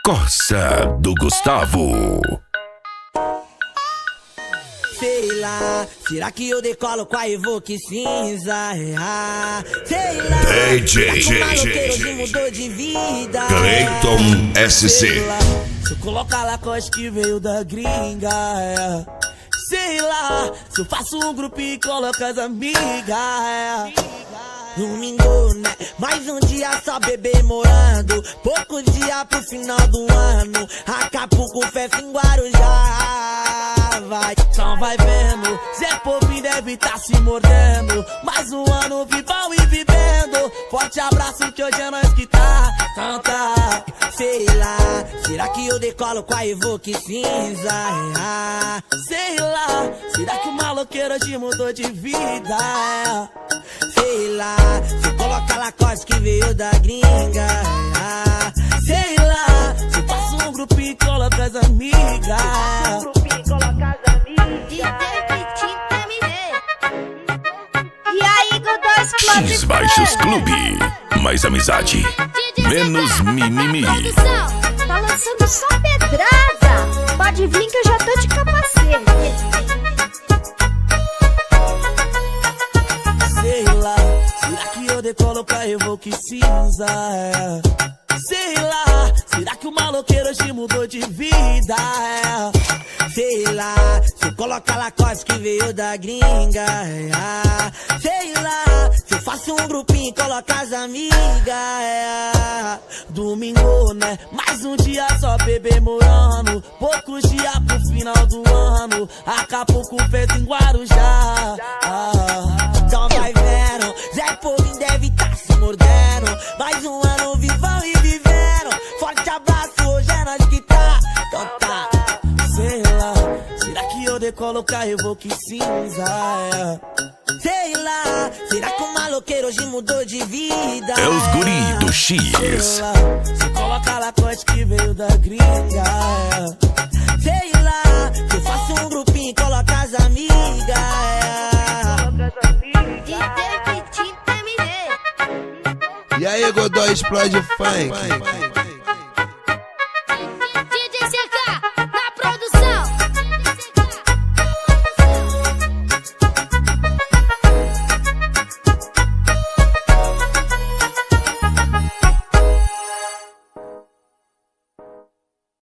Corsa do Gustavo. Sei lá, será que eu decolo com a Evoque cinza? Sei lá, DJ que mudou de vida. Clayton SC. Sei lá, se eu colocar Lacoste que veio da gringa. Sei lá, se eu faço um grupo e coloco as amigas. Domingo, né? Mais um dia só bebê morando. Poucos dias pro final do ano. Acapulco, festa em Guarujá. Vai, só vai vendo. Zé Povinho deve tá se mordendo. Mais um ano vivão e vivendo. Forte abraço que hoje é nós que tá. Tanta, sei lá, será que eu decolo com a Evoque cinza? Sei lá, será que o maloqueiro hoje mudou de vida? Sei lá, se coloca Lacoste que veio da gringa. Sei lá, se passa um grupinho e coloca as amigas. E aí, Godoy Clube? X Baixos Clube. Mais amizade, menos mimimi. Tá lançando só pedrada. Pode vir que eu já tô de capacete. Sei lá, será que eu decolo pra Evoque cinza? Sei lá, será que o maloqueiro hoje mudou de vida? Sei lá, se eu colocar Lacoste que veio da gringa. Sei lá, se eu faço um grupinho e coloco as amigas. Domingo, né? Mais um dia só bebê morando. Poucos dias pro final do ano. Acapulco, festa em Guarujá. Então vai vendo, Zé Povinho deve tá se mordendo. Mais um ano vivão e vivendo. Forte abraço, hoje é nós que tá. Então tá, sei lá, será que eu decolo com a Evoque cinza? Sei lá, será que o maloqueiro hoje mudou de vida? É os guri do Sei X. lá, se coloca Lacoste que veio da gringa. Sei lá, se eu faço um grupinho e coloco as amigas. E aí, Godoy explode funk.